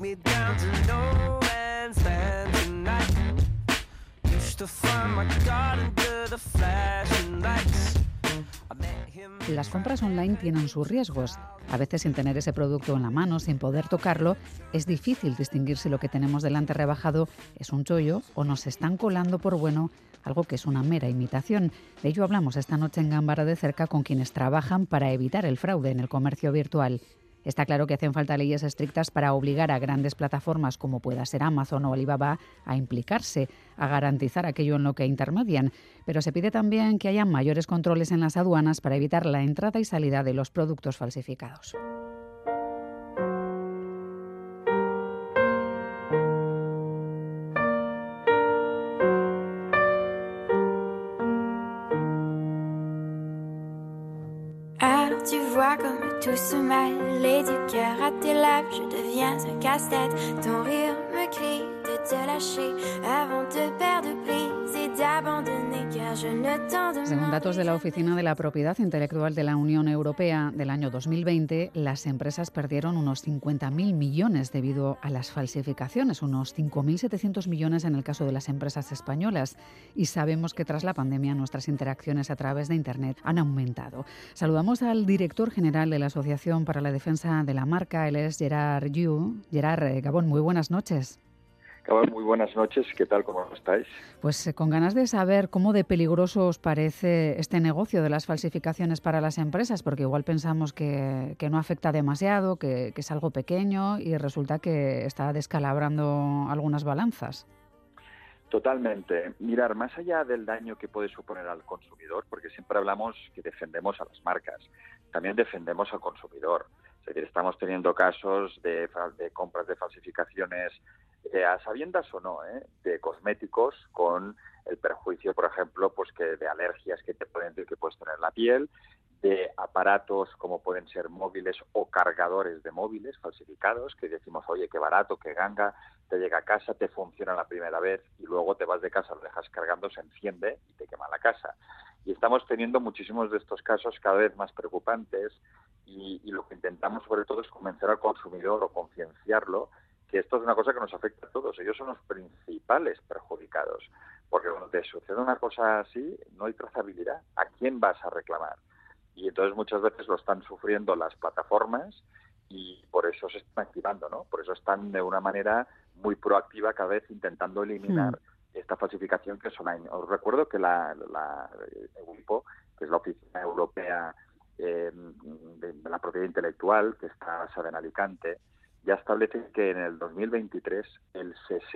me down to no man's land tonight. Used to find my God under the flashing lights. Las compras online tienen sus riesgos. A veces, sin tener ese producto en la mano, sin poder tocarlo, es difícil distinguir si lo que tenemos delante rebajado es un chollo o nos están colando por bueno algo que es una mera imitación. De ello hablamos esta noche en Gambara de cerca con quienes trabajan para evitar el fraude en el comercio virtual. Está claro que hacen falta leyes estrictas para obligar a grandes plataformas como pueda ser Amazon o Alibaba a implicarse, a garantizar aquello en lo que intermedian. Pero se pide también que haya mayores controles en las aduanas para evitar la entrada y salida de los productos falsificados. Alors tu vois comme tout se mêle et du cœur à tes lèvres je deviens un casse-tête. Ton rire me crie de te lâcher avant de perdre prise et d'abandonner car je ne t'en demande. Según datos de la Oficina de la Propiedad Intelectual de la Unión Europea del año 2020, las empresas perdieron unos 50.000 millones debido a las falsificaciones, unos 5.700 millones en el caso de las empresas españolas. Y sabemos que tras la pandemia nuestras interacciones a través de Internet han aumentado. Saludamos al director general de la Asociación para la Defensa de la Marca, él es Gerard Yu. Gerard, Gabón, muy buenas noches. Gabón, muy buenas noches, ¿qué tal? ¿Cómo estáis? Pues con ganas de saber cómo de peligroso os parece este negocio de las falsificaciones para las empresas, porque igual pensamos que no afecta demasiado, que es algo pequeño y resulta que está descalabrando algunas balanzas. Totalmente. Mirar, más allá del daño que puede suponer al consumidor, porque siempre hablamos que defendemos a las marcas, también defendemos al consumidor. Es decir, estamos teniendo casos de compras de falsificaciones, a sabiendas o no, de cosméticos con el perjuicio, por ejemplo, pues que de alergias que puedes tener en la piel, de aparatos como pueden ser móviles o cargadores de móviles falsificados, que decimos, oye, qué barato, qué ganga, te llega a casa, te funciona la primera vez y luego te vas de casa, lo dejas cargando, se enciende y te quema la casa. Y estamos teniendo muchísimos de estos casos cada vez más preocupantes y lo que intentamos sobre todo es convencer al consumidor o concienciarlo que esto es una cosa que nos afecta a todos. Ellos son los principales perjudicados, porque cuando te sucede una cosa así no hay trazabilidad. ¿A quién vas a reclamar? Y entonces muchas veces lo están sufriendo las plataformas y por eso se están activando, ¿no? Por eso están de una manera muy proactiva cada vez intentando eliminar esta falsificación que es online. Os recuerdo que la EUIPO, que es la Oficina Europea de la Propiedad Intelectual, que está basada en Alicante, ya establece que en el 2023 el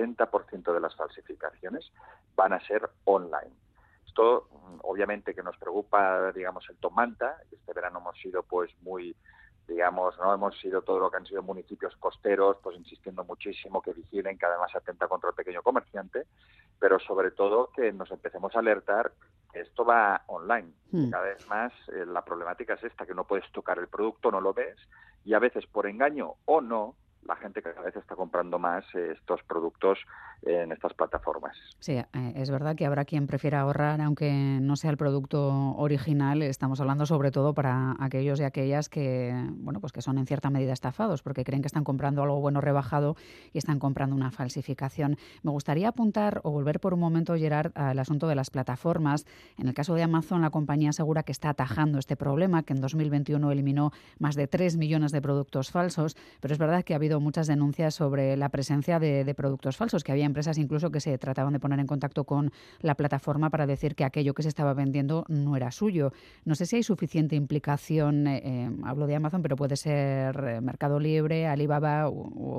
60% de las falsificaciones van a ser online. Esto, obviamente, que nos preocupa, digamos, el top manta. Este verano hemos sido, pues, muy, digamos, no hemos sido todo lo que han sido municipios costeros, pues, insistiendo muchísimo que vigilen, que además atenta contra el pequeño comerciante, pero sobre todo que nos empecemos a alertar que esto va online. Cada vez más la problemática es esta, que no puedes tocar el producto, no lo ves, y a veces por engaño o no, la gente cada vez está comprando más estos productos en estas plataformas. Sí, es verdad que habrá quien prefiera ahorrar, aunque no sea el producto original. Estamos hablando sobre todo para aquellos y aquellas que, bueno, pues que son en cierta medida estafados, porque creen que están comprando algo bueno rebajado y están comprando una falsificación. Me gustaría apuntar o volver por un momento, Gerard, al asunto de las plataformas. En el caso de Amazon, la compañía asegura que está atajando este problema, que en 2021 eliminó más de 3 millones de productos falsos, pero es verdad que ha habido muchas denuncias sobre la presencia de productos falsos, que había empresas incluso que se trataban de poner en contacto con la plataforma para decir que aquello que se estaba vendiendo no era suyo. No sé si hay suficiente implicación, hablo de Amazon, pero puede ser Mercado Libre, Alibaba u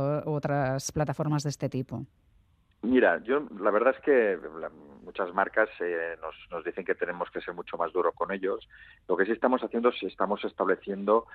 otras plataformas de este tipo. Mira, la verdad es que muchas marcas nos dicen que tenemos que ser mucho más duros con ellos. Lo que sí estamos haciendo es estamos estableciendo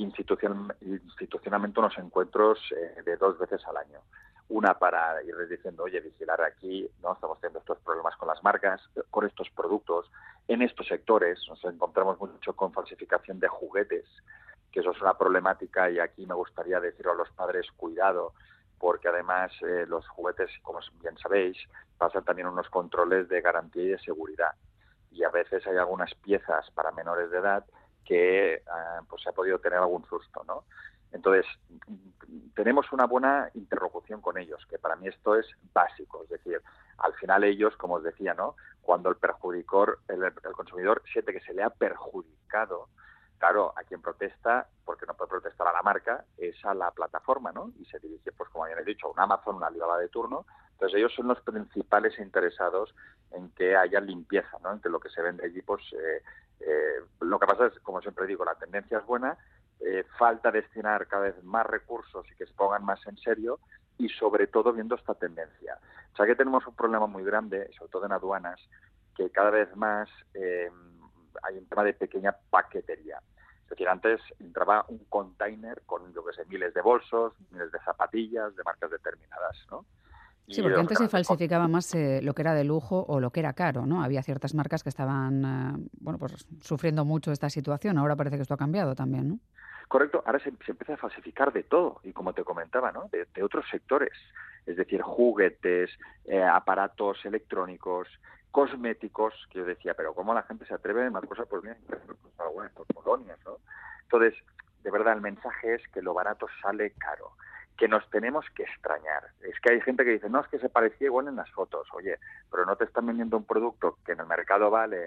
institucionalmente unos encuentros de 2 veces al año. Una para ir diciendo, oye, vigilar aquí, no estamos teniendo estos problemas con las marcas, con estos productos. En estos sectores nos encontramos mucho con falsificación de juguetes, que eso es una problemática y aquí me gustaría decir a los padres, cuidado, porque además los juguetes, como bien sabéis, pasan también unos controles de garantía y de seguridad. Y a veces hay algunas piezas para menores de edad que pues se ha podido tener algún susto, ¿no? Entonces, tenemos una buena interlocución con ellos, que para mí esto es básico. Es decir, al final ellos, como os decía, ¿no? Cuando el consumidor siente que se le ha perjudicado, claro, a quien protesta, porque no puede protestar a la marca, es a la plataforma, ¿no? Y se dirige, pues como habían dicho, a un Amazon, una Alibaba de turno. Entonces ellos son los principales interesados en que haya limpieza, ¿no? En que lo que se vende allí, pues lo que pasa es, como siempre digo, la tendencia es buena, falta destinar cada vez más recursos y que se pongan más en serio, y sobre todo viendo esta tendencia. O sea que tenemos un problema muy grande, sobre todo en aduanas, que cada vez más hay un tema de pequeña paquetería. Es decir, antes entraba un container con, yo que sé, miles de bolsos, miles de zapatillas, de marcas determinadas, ¿no? Sí, Y porque los antes se grandes falsificaba más lo que era de lujo o lo que era caro, ¿no? Había ciertas marcas que estaban, bueno, pues sufriendo mucho esta situación. Ahora parece que esto ha cambiado también, ¿no? Correcto, ahora se empieza a falsificar de todo, y como te comentaba, ¿no? De otros sectores, es decir, juguetes, aparatos electrónicos, cosméticos, que yo decía, pero ¿cómo la gente se atreve a una cosa? Pues bien, bueno, por colonias, ¿no? Entonces, de verdad, el mensaje es que lo barato sale caro, que nos tenemos que extrañar. Es que hay gente que dice, no, es que se parecía igual en las fotos. Oye, pero no te están vendiendo un producto que en el mercado vale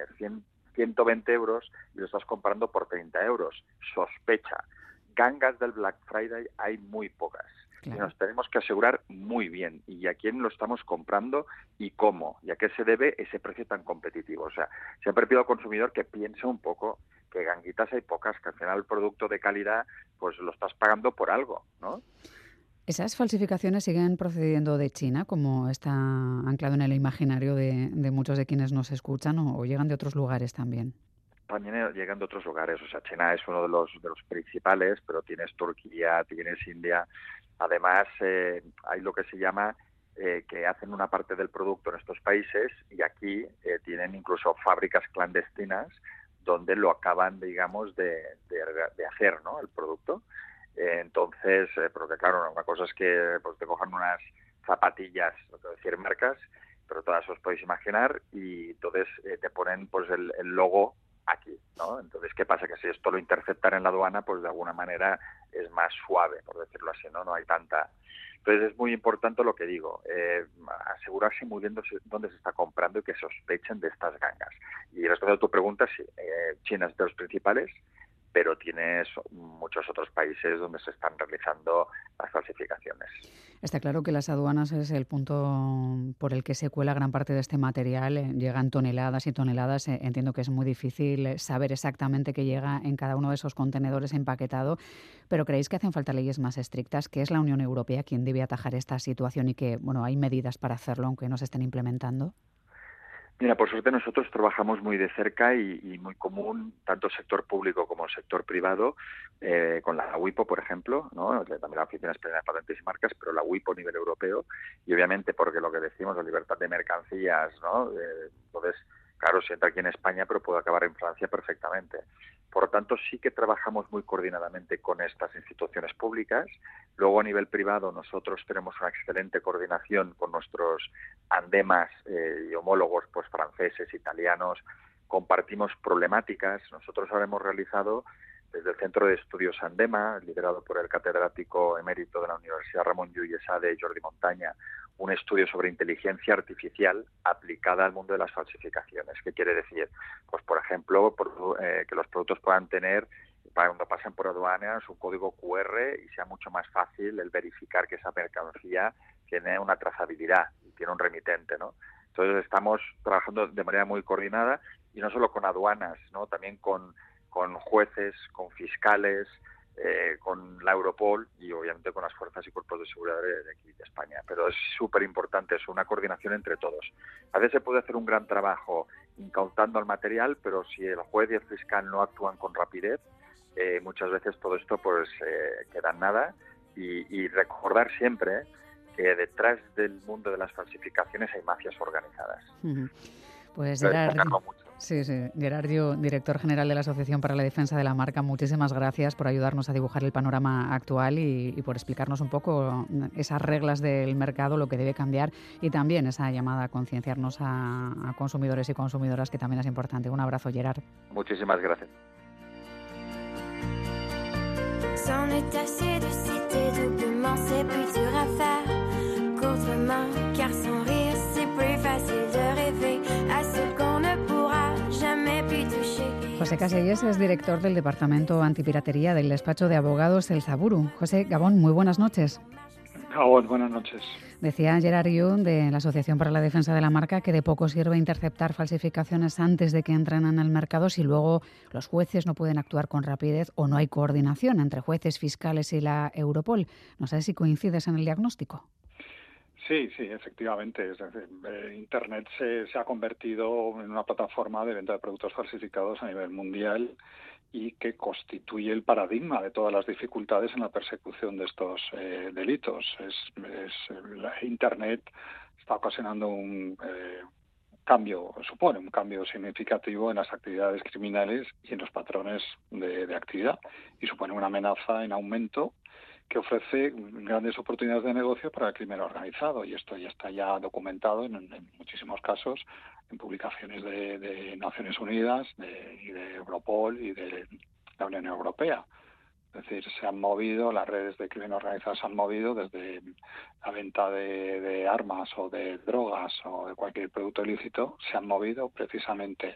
120 euros y lo estás comprando por 30 euros. Sospecha. Gangas del Black Friday hay muy pocas. Claro. Y nos tenemos que asegurar muy bien y a quién lo estamos comprando y cómo, y a qué se debe ese precio tan competitivo. O sea, siempre pido al consumidor que piense un poco que ganguitas hay pocas, que al final el producto de calidad pues lo estás pagando por algo, ¿no? ¿Esas falsificaciones siguen procediendo de China, como está anclado en el imaginario de muchos de quienes nos escuchan, o llegan de otros lugares también? También llegan de otros lugares. O sea, China es uno de los principales, pero tienes Turquía, tienes India. Además, hay lo que se llama que hacen una parte del producto en estos países y aquí tienen incluso fábricas clandestinas donde lo acaban, digamos, de hacer, ¿no? El producto. Entonces, porque claro, una cosa es que pues, te cojan unas zapatillas, no quiero decir marcas, pero todas os podéis imaginar, y entonces te ponen pues el logo aquí, ¿no? Entonces, ¿qué pasa? Que si esto lo interceptan en la aduana, pues de alguna manera es más suave, por decirlo así, ¿no? No hay tanta... Entonces es muy importante lo que digo, asegurarse muy bien dónde se está comprando y que sospechen de estas gangas. Y respondiendo a tu pregunta, sí, China es de los principales, pero tienes muchos otros países donde se están realizando las falsificaciones. Está claro que las aduanas es el punto por el que se cuela gran parte de este material. Llegan toneladas y toneladas. Entiendo que es muy difícil saber exactamente qué llega en cada uno de esos contenedores empaquetado, pero ¿creéis que hacen falta leyes más estrictas? ¿Que es la Unión Europea quien debe atajar esta situación y que, bueno, hay medidas para hacerlo aunque no se estén implementando? Mira, por suerte nosotros trabajamos muy de cerca y muy común, tanto el sector público como el sector privado, con la WIPO, por ejemplo, ¿no? También la Oficina Española de Patentes y Marcas, pero la WIPO a nivel europeo, y obviamente porque lo que decimos, la libertad de mercancías, ¿no? Entonces, claro, si entra aquí en España, pero puede acabar en Francia perfectamente. Por lo tanto, sí que trabajamos muy coordinadamente con estas instituciones públicas. Luego, a nivel privado, nosotros tenemos una excelente coordinación con nuestros andemas y homólogos pues franceses, italianos. Compartimos problemáticas. Nosotros ahora hemos realizado, desde el Centro de Estudios Andema, liderado por el catedrático emérito de la Universidad Ramon Llull i Sade, Jordi Montaña, un estudio sobre inteligencia artificial aplicada al mundo de las falsificaciones. ¿Qué quiere decir? Pues, por ejemplo, que los productos puedan tener, cuando pasan por aduanas, un código QR y sea mucho más fácil el verificar que esa mercancía tiene una trazabilidad y tiene un remitente, ¿no? Entonces, estamos trabajando de manera muy coordinada, y no solo con aduanas, ¿no? También con jueces, con fiscales, con la Europol y obviamente con las fuerzas y cuerpos de seguridad de aquí de España. Pero es súper importante, es una coordinación entre todos. A veces se puede hacer un gran trabajo incautando el material, pero si el juez y el fiscal no actúan con rapidez, muchas veces todo esto pues queda en nada. Y recordar siempre que detrás del mundo de las falsificaciones hay mafias organizadas. Uh-huh. Pues Gerard, Gerard Dio, director general de la Asociación para la Defensa de la Marca, muchísimas gracias por ayudarnos a dibujar el panorama actual y por explicarnos un poco esas reglas del mercado, lo que debe cambiar, y también esa llamada a concienciarnos a consumidores y consumidoras, que también es importante. Un abrazo, Gerard. Muchísimas gracias. C'en est assez de citer doublement, c'est plus dur à faire courtement, car sans rire c'est plus facile de rêver à ce qu'on ne pourra jamais plus toucher. José Caselles es director del Departamento Antipiratería del despacho de abogados El Zaburu. José Gabón, muy buenas noches. Gabón, buenas noches. Decía Gerard Young, de la Asociación para la Defensa de la Marca, que de poco sirve interceptar falsificaciones antes de que entren en el mercado si luego los jueces no pueden actuar con rapidez o no hay coordinación entre jueces, fiscales y la Europol. No sé si coincides en el diagnóstico. Sí, efectivamente. Es decir, Internet se ha convertido en una plataforma de venta de productos falsificados a nivel mundial y que constituye el paradigma de todas las dificultades en la persecución de estos delitos. Internet está ocasionando supone un cambio significativo en las actividades criminales y en los patrones de actividad, y supone una amenaza en aumento que ofrece grandes oportunidades de negocio para el crimen organizado, y esto ya está documentado en muchísimos casos en publicaciones de Naciones Unidas y de Europol y de la Unión Europea. Es decir, las redes de crimen organizado se han movido desde la venta de armas o de drogas o de cualquier producto ilícito, se han movido precisamente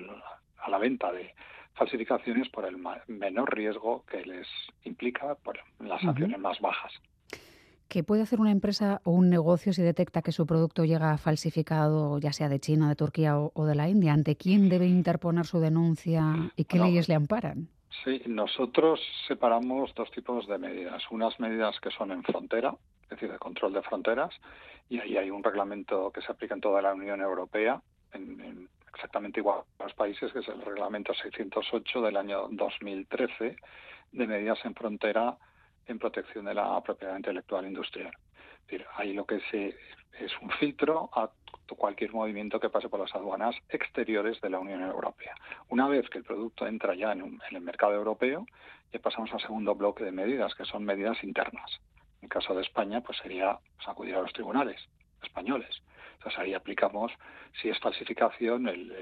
a la venta de falsificaciones por el menor riesgo que les implica, por las sanciones más bajas. ¿Qué puede hacer una empresa o un negocio si detecta que su producto llega falsificado, ya sea de China, de Turquía o de la India? ¿Ante quién debe interponer su denuncia y qué leyes le amparan? Sí, nosotros separamos dos tipos de medidas. Unas medidas que son en frontera, es decir, de control de fronteras, y ahí hay un reglamento que se aplica en toda la Unión Europea, exactamente igual a los países, que es el reglamento 608 del año 2013 de medidas en frontera en protección de la propiedad intelectual industrial. Es decir, ahí lo que es un filtro a cualquier movimiento que pase por las aduanas exteriores de la Unión Europea. Una vez que el producto entra ya en el mercado europeo, ya pasamos al segundo bloque de medidas, que son medidas internas. En el caso de España, pues sería acudir a los tribunales españoles. Entonces ahí aplicamos, si es falsificación,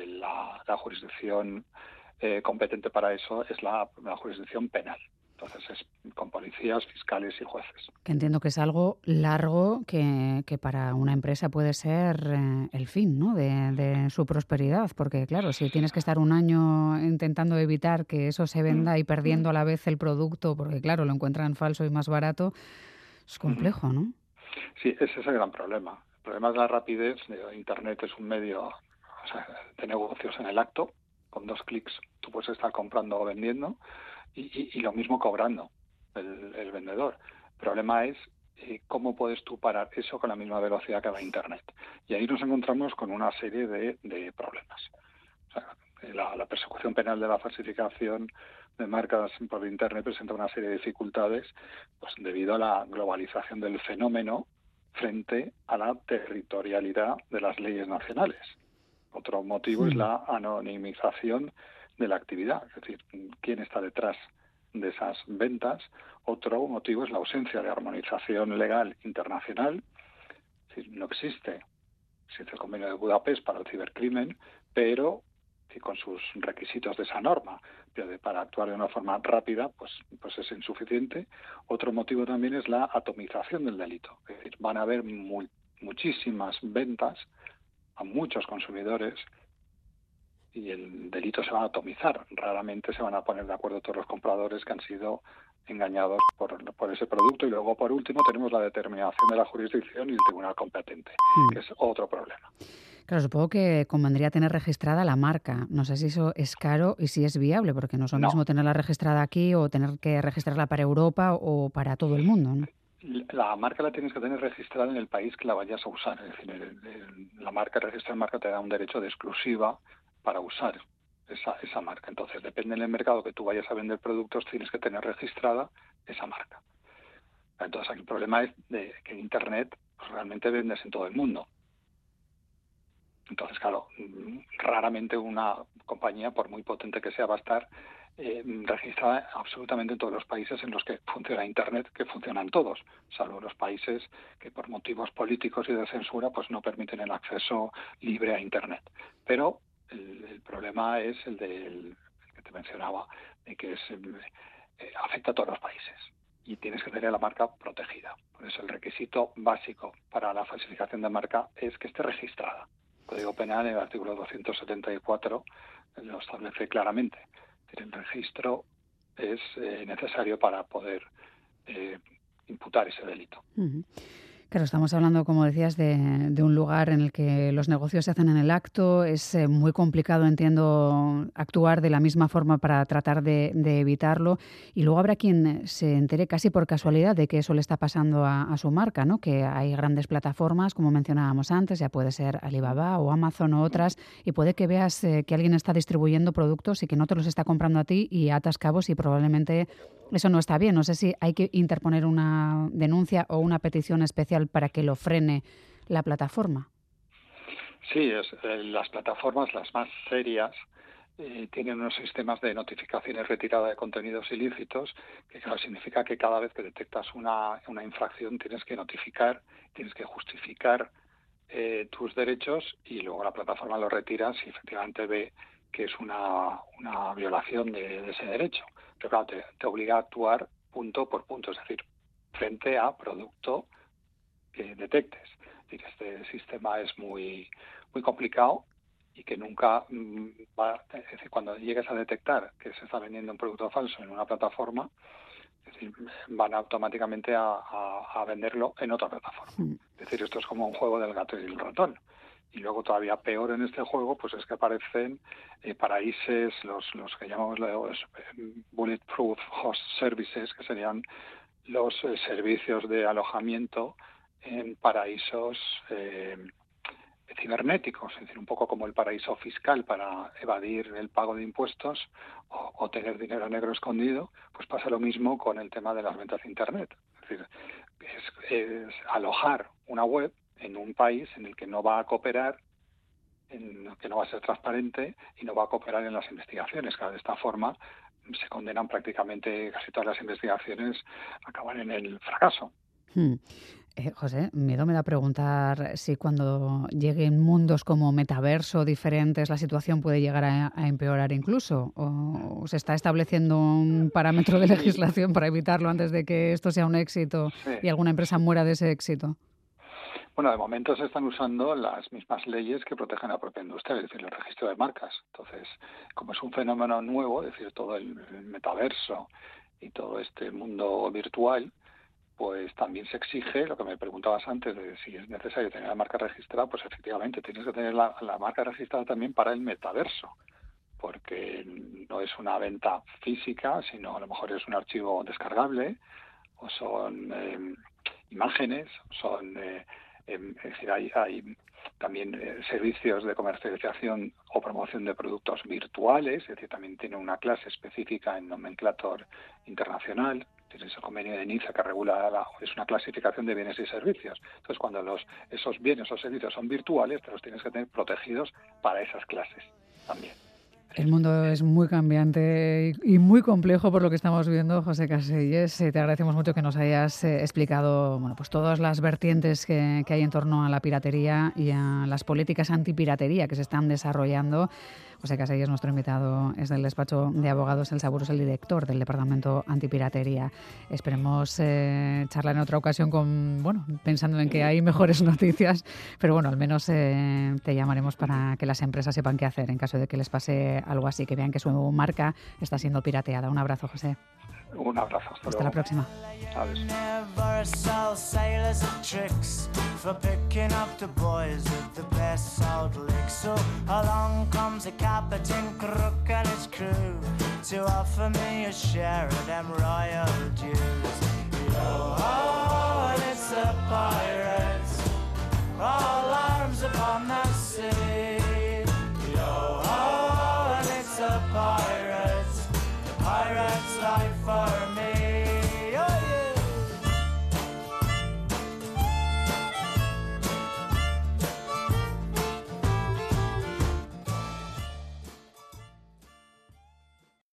la jurisdicción competente para eso es la jurisdicción penal. Entonces es con policías, fiscales y jueces. Que entiendo que es algo largo que para una empresa puede ser el fin, ¿no?, de su prosperidad, porque claro, si tienes que estar un año intentando evitar que eso se venda y perdiendo a la vez el producto, porque claro, lo encuentran falso y más barato, es complejo, ¿no? Sí, ese es el gran problema. El problema es la rapidez. Internet es un medio de negocios en el acto. Con 2 clics tú puedes estar comprando o vendiendo y lo mismo cobrando el vendedor. El problema es cómo puedes tú parar eso con la misma velocidad que va Internet. Y ahí nos encontramos con una serie de problemas. O sea, la persecución penal de la falsificación de marcas por Internet presenta una serie de dificultades, pues debido a la globalización del fenómeno frente a la territorialidad de las leyes nacionales. Otro motivo es la anonimización de la actividad, es decir, quién está detrás de esas ventas. Otro motivo es la ausencia de armonización legal internacional. Es decir, no existe el convenio de Budapest para el cibercrimen, pero con sus requisitos de esa norma, pero para actuar de una forma rápida, pues es insuficiente. Otro motivo también es la atomización del delito. Es decir, van a haber muchísimas ventas a muchos consumidores y el delito se va a atomizar. Raramente se van a poner de acuerdo todos los compradores que han sido engañados por ese producto. Y luego, por último, tenemos la determinación de la jurisdicción y el tribunal competente, que es otro problema. Claro, supongo que convendría tener registrada la marca. No sé si eso es caro y si es viable, porque no es lo mismo tenerla registrada aquí o tener que registrarla para Europa o para todo el mundo, ¿no? La marca la tienes que tener registrada en el país que la vayas a usar. Es decir, la marca, el registro de marca te da un derecho de exclusiva para usar esa marca. Entonces, depende del mercado que tú vayas a vender productos, tienes que tener registrada esa marca. Entonces, aquí el problema es de que en Internet pues, realmente vendes en todo el mundo. Entonces, claro, raramente una compañía, por muy potente que sea, va a estar registrada absolutamente en todos los países en los que funciona Internet, que funcionan todos, salvo los países que por motivos políticos y de censura pues no permiten el acceso libre a Internet. Pero el problema es el que te mencionaba, de que es afecta a todos los países y tienes que tener la marca protegida. Por eso el requisito básico para la falsificación de marca es que esté registrada. El Código Penal, en el artículo 274, lo establece claramente. El registro es necesario para poder imputar ese delito. Uh-huh. Claro, estamos hablando, como decías, de un lugar en el que los negocios se hacen en el acto. Es muy complicado, entiendo, actuar de la misma forma para tratar de evitarlo. Y luego habrá quien se entere casi por casualidad de que eso le está pasando a su marca, ¿no? Que hay grandes plataformas, como mencionábamos antes, ya puede ser Alibaba o Amazon o otras, y puede que veas que alguien está distribuyendo productos y que no te los está comprando a ti y atas cabos y probablemente eso no está bien. No sé si hay que interponer una denuncia o una petición especial para que lo frene la plataforma. Sí, las plataformas, las más serias, tienen unos sistemas de notificación y retirada de contenidos ilícitos, que claro, significa que cada vez que detectas una infracción tienes que notificar, tienes que justificar tus derechos y luego la plataforma lo retira si efectivamente ve que es una violación de ese derecho. Pero claro, te obliga a actuar punto por punto, es decir, frente a producto que detectes. Es decir, este sistema es muy complicado y que nunca va, es decir, cuando llegues a detectar que se está vendiendo un producto falso en una plataforma, es decir, van automáticamente a venderlo en otra plataforma. Es decir, esto es como un juego del gato y el ratón. Y luego todavía peor en este juego, pues es que aparecen paraísos, los que llamamos los bulletproof host services, que serían los servicios de alojamiento en paraísos cibernéticos, es decir, un poco como el paraíso fiscal para evadir el pago de impuestos o tener dinero negro escondido, pues pasa lo mismo con el tema de las ventas de Internet. Es decir, es alojar una web en un país en el que no va a cooperar, en el que no va a ser transparente y no va a cooperar en las investigaciones. Claro, de esta forma se condenan prácticamente casi todas las investigaciones, acaban en el fracaso. José, miedo me da preguntar si cuando lleguen mundos como metaverso diferentes la situación puede llegar a empeorar incluso, o se está estableciendo un parámetro de legislación para evitarlo antes de que esto sea un éxito y alguna empresa muera de ese éxito. Bueno, de momento se están usando las mismas leyes que protegen a la propia industria, es decir, el registro de marcas. Entonces, como es un fenómeno nuevo, es decir, todo el metaverso y todo este mundo virtual, pues también se exige, lo que me preguntabas antes, de si es necesario tener la marca registrada, pues efectivamente tienes que tener la marca registrada también para el metaverso, porque no es una venta física, sino a lo mejor es un archivo descargable, o son imágenes, son... es decir, hay también servicios de comercialización o promoción de productos virtuales, es decir, también tiene una clase específica en Nomenclator Internacional, tiene ese convenio de Niza que regula, es una clasificación de bienes y servicios. Entonces, cuando esos bienes o servicios son virtuales, te los tienes que tener protegidos para esas clases también. El mundo es muy cambiante y muy complejo por lo que estamos viendo, José Caselles. Te agradecemos mucho que nos hayas explicado pues todas las vertientes que hay en torno a la piratería y a las políticas antipiratería que se están desarrollando. José Caselles, nuestro invitado, es del despacho de abogados El Saburo, es el director del Departamento Antipiratería. Esperemos charlar en otra ocasión pensando en que hay mejores noticias, pero al menos te llamaremos para que las empresas sepan qué hacer en caso de que les pase algo así, que vean que su marca está siendo pirateada. Un abrazo, José. Un abrazo. Hasta la próxima. Adiós. Captain Crook and his crew to offer me a share of them royal dues. Yo-ho!